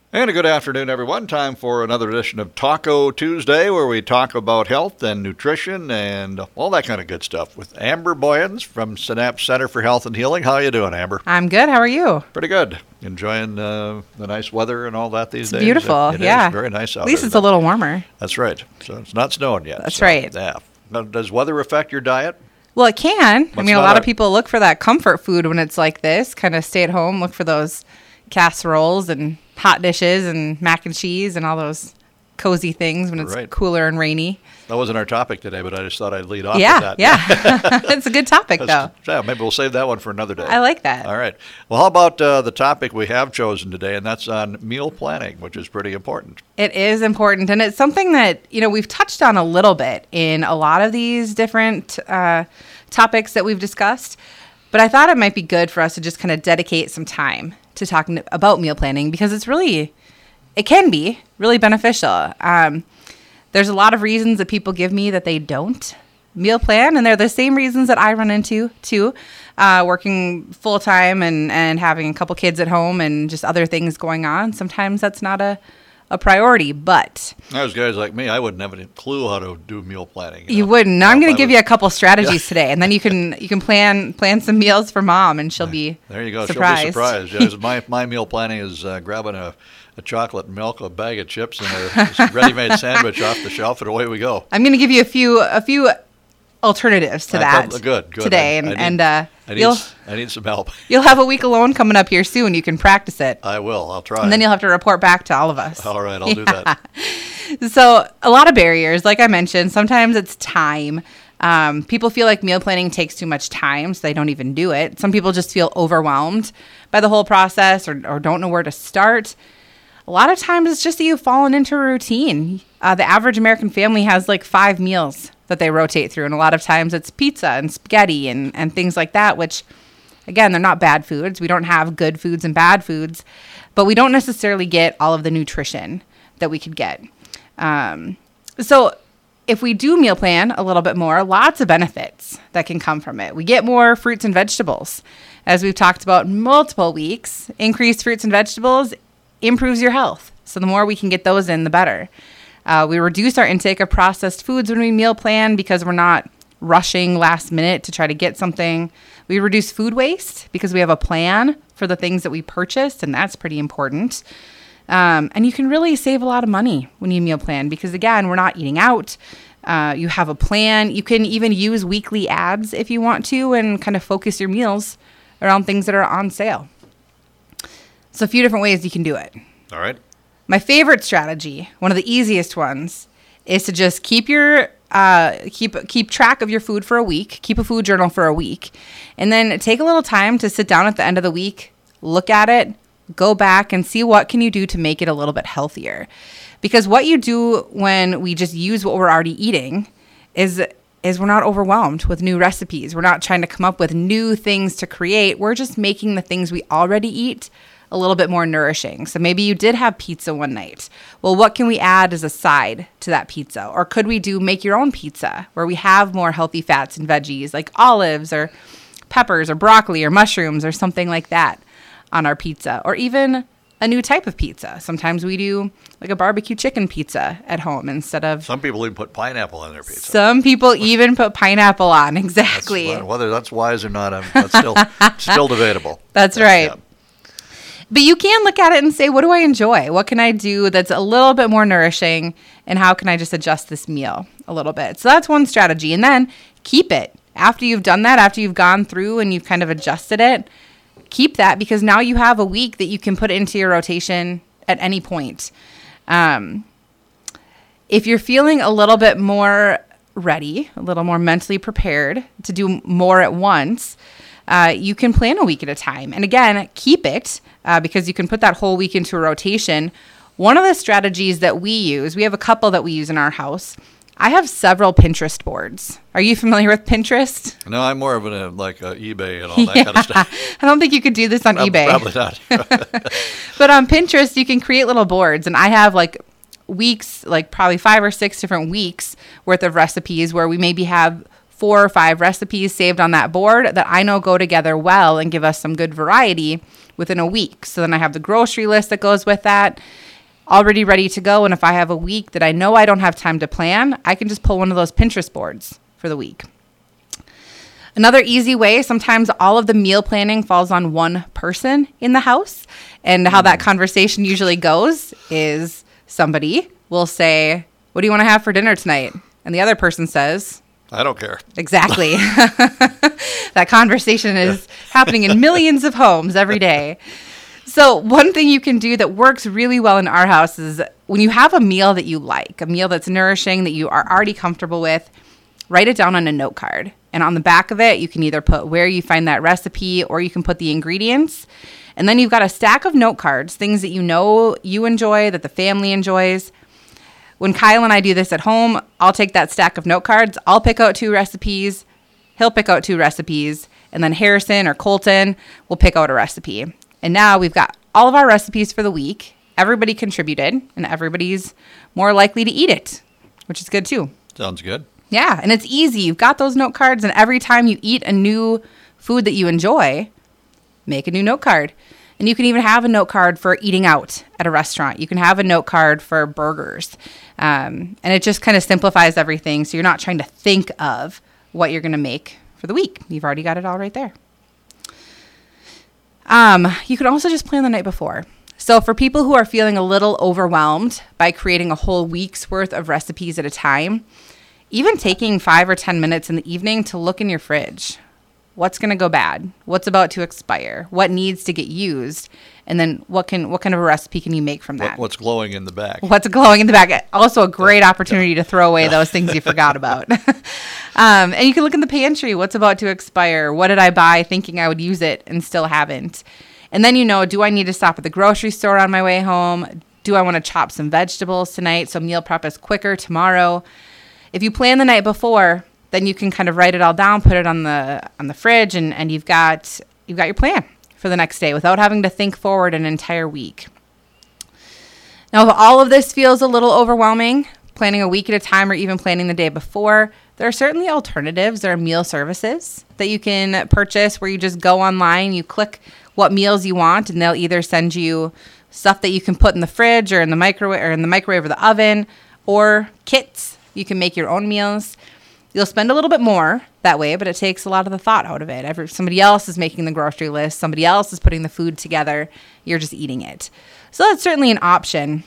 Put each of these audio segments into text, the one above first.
And a good afternoon, everyone. Time for another edition of Taco Tuesday, where we talk about health and nutrition and all that kind of good stuff with Amber Boyens from Synapse Center for Health and Healing. How you doing, Amber? I'm good. How are you? Pretty good. Enjoying the nice weather and all that these days. Beautiful. It yeah. is very nice out At least there it's a little warmer. That's right. So it's not snowing yet. That's right. Yeah. Now, does weather affect your diet? Well, it can. What's a not lot a- of people look for that comfort food when it's like this. Kind of stay at home, look for those casseroles and hot dishes and mac and cheese and all those cozy things when it's Right. cooler and rainy. That wasn't our topic today, but I just thought I'd lead off Yeah, with that. yeah. It's a good topic, though. Yeah, maybe we'll save that one for another day. I like that. All right. Well, how about the topic we have chosen today, and that's on meal planning, which is pretty important. It is important, and it's something that, we've touched on a little bit in a lot of these different topics that we've discussed, but I thought it might be good for us to just kind of dedicate some time to talking about meal planning because it can be really beneficial. There's a lot of reasons that people give me that they don't meal plan, and they're the same reasons that I run into too, working full time and having a couple kids at home and just other things going on. Sometimes that's not a priority, but Those guys like me, I wouldn't have any clue how to do meal planning. you wouldn't. Now I'm If going I to give was- you a couple strategies today, and then you can plan some meals for mom, and she'll be There you go. surprised. She'll be surprised. Yeah, my meal planning is grabbing a chocolate milk, a bag of chips, and a ready-made sandwich off the shelf, and away we go. I'm going to give you a few alternatives to that Good. today, I need some help. you'll have a week alone coming up here soon. You can practice it, I will. I'll try. and then you'll have to report back to all of us. All right, I'll do that. So a lot of barriers, like I mentioned. Sometimes it's time. People feel like meal planning takes too much time, so they don't even do it. Some people just feel overwhelmed by the whole process or don't know where to start. A lot of times it's just that you've fallen into a routine. The average American family has like 5 meals that they rotate through, and a lot of times it's pizza and spaghetti and things like that, which, again, they're not bad foods. We don't have good foods and bad foods, but we don't necessarily get all of the nutrition that we could get. So if we do meal plan a little bit more, lots of benefits that can come from it. We get more fruits and vegetables. As we've talked about multiple weeks, increased fruits and vegetables improves your health. So the more we can get those in, the better. We reduce our intake of processed foods when we meal plan because we're not rushing last minute to try to get something. We reduce food waste because we have a plan for the things that we purchased, and that's pretty important. And you can really save a lot of money when you meal plan because, again, we're not eating out. You have a plan. You can even use weekly ads if you want to and kind of focus your meals around things that are on sale. So a few different ways you can do it. All right. My favorite strategy, one of the easiest ones, is to just keep keep track of your food for a week, keep a food journal for a week, and then take a little time to sit down at the end of the week, look at it, go back and see what can you do to make it a little bit healthier. Because what you do when we just use what we're already eating is we're not overwhelmed with new recipes. We're not trying to come up with new things to create. We're just making the things we already eat a little bit more nourishing. So maybe you did have pizza one night. Well, what can we add as a side to that pizza? Or could we do make your own pizza where we have more healthy fats and veggies like olives or peppers or broccoli or mushrooms or something like that on our pizza? Or even a new type of pizza. Sometimes we do like a barbecue chicken pizza at home instead of... Some people even put pineapple on their pizza. Some people even put pineapple on. Exactly. Whether that's wise or not, that's still debatable. That's right. Yeah. But you can look at it and say, what do I enjoy? What can I do that's a little bit more nourishing? And how can I just adjust this meal a little bit? So that's one strategy. And then keep it. After you've done that, after you've gone through and you've kind of adjusted it, keep that because now you have a week that you can put into your rotation at any point. If you're feeling a little bit more ready, a little more mentally prepared to do more at once, you can plan a week at a time. And again, keep it because you can put that whole week into a rotation. One of the strategies that we use, we have a couple that we use in our house. I have several Pinterest boards. Are you familiar with Pinterest? No, I'm more of like eBay and all that kind of stuff. I don't think you could do this on eBay. Probably not. But on Pinterest, you can create little boards. And I have like weeks, like probably 5 or 6 different weeks worth of recipes where we maybe have 4 or 5 recipes saved on that board that I know go together well and give us some good variety within a week. So then I have the grocery list that goes with that already ready to go. And if I have a week that I know I don't have time to plan, I can just pull one of those Pinterest boards for the week. Another easy way, sometimes all of the meal planning falls on one person in the house. And how that conversation usually goes is somebody will say, what do you want to have for dinner tonight? And the other person says, I don't care. Exactly. That conversation is happening in millions of homes every day. So one thing you can do that works really well in our house is when you have a meal that you like, a meal that's nourishing, that you are already comfortable with, write it down on a note card. And on the back of it, you can either put where you find that recipe or you can put the ingredients. And then you've got a stack of note cards, things that you know you enjoy, that the family enjoys. When Kyle and I do this at home, I'll take that stack of note cards. I'll pick out 2 recipes. He'll pick out 2 recipes. And then Harrison or Colton will pick out a recipe. And now we've got all of our recipes for the week. Everybody contributed, and everybody's more likely to eat it, which is good too. Sounds good. Yeah, and it's easy. You've got those note cards, and every time you eat a new food that you enjoy, make a new note card. And you can even have a note card for eating out at a restaurant. You can have a note card for burgers. And it just kind of simplifies everything, so you're not trying to think of what you're going to make for the week. You've already got it all right there. You can also just plan the night before. So for people who are feeling a little overwhelmed by creating a whole week's worth of recipes at a time, even taking 5 or 10 minutes in the evening to look in your fridge. What's going to go bad? What's about to expire? What needs to get used? And then what kind of a recipe can you make from that? What's glowing in the back? What's glowing in the back? Also a great opportunity to throw away those things you forgot about. And you can look in the pantry. What's about to expire? What did I buy thinking I would use it and still haven't? And then do I need to stop at the grocery store on my way home? Do I want to chop some vegetables tonight so meal prep is quicker tomorrow? If you plan the night before, then you can kind of write it all down, put it on the fridge, and you've got your plan for the next day without having to think forward an entire week. Now, if all of this feels a little overwhelming, planning a week at a time or even planning the day before, there are certainly alternatives. There are meal services that you can purchase where you just go online, you click what meals you want, and they'll either send you stuff that you can put in the fridge or in the microwave or the oven, or kits. You can make your own meals. You'll spend a little bit more that way, but it takes a lot of the thought out of it. Somebody else is making the grocery list. Somebody else is putting the food together. You're just eating it. So that's certainly an option.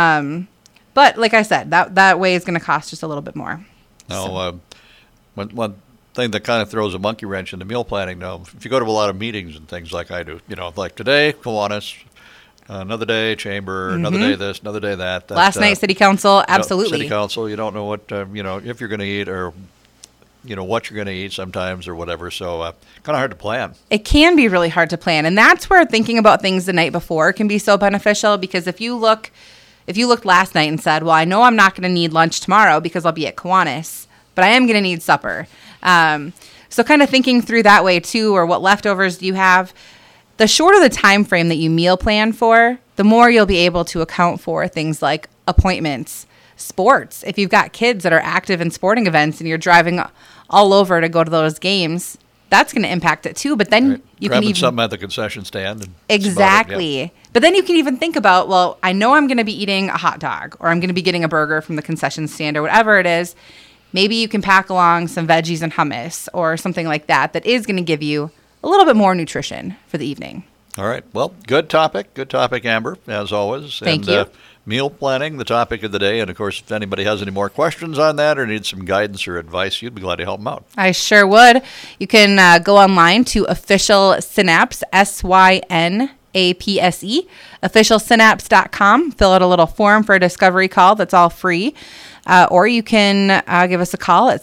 But like I said, that way is going to cost just a little bit more. Now, one thing that kind of throws a monkey wrench into meal planning, though, if you go to a lot of meetings and things like I do, like today, Kiwanis, another day, chamber, another day this, another day that. Last night, city council, absolutely. City council, you don't know what, if you're going to eat or, what you're going to eat sometimes or whatever. So kind of hard to plan. It can be really hard to plan. And that's where thinking about things the night before can be so beneficial, because if you looked last night and said, well, I know I'm not going to need lunch tomorrow because I'll be at Kiwanis, but I am going to need supper. So kind of thinking through that way too, or what leftovers do you have? The shorter the time frame that you meal plan for, the more you'll be able to account for things like appointments, sports. If you've got kids that are active in sporting events and you're driving all over to go to those games, that's going to impact it too. But then you can even something at the concession stand. And exactly. Yeah. But then you can even think about, well, I know I'm going to be eating a hot dog, or I'm going to be getting a burger from the concession stand, or whatever it is. Maybe you can pack along some veggies and hummus or something like that is going to give you a little bit more nutrition for the evening. All right. Well, good topic, Amber, as always. Thank you. Meal planning, the topic of the day. And, of course, if anybody has any more questions on that or needs some guidance or advice, you'd be glad to help them out. I sure would. You can go online to Official Synapse, SYNAPSE, officialsynapse.com. Fill out a little form for a discovery call. That's all free. Or you can give us a call at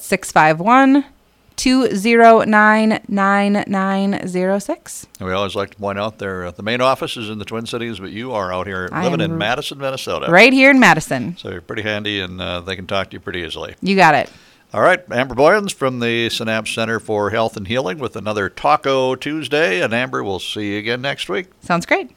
651-209-9906. We always like to point out the main office is in the Twin Cities, but you are out here living in Madison, Minnesota. Right here in Madison. So you're pretty handy, and they can talk to you pretty easily. You got it. All right, Amber Boyens from the Synapse Center for Health and Healing with another Taco Tuesday. And Amber, we'll see you again next week. Sounds great.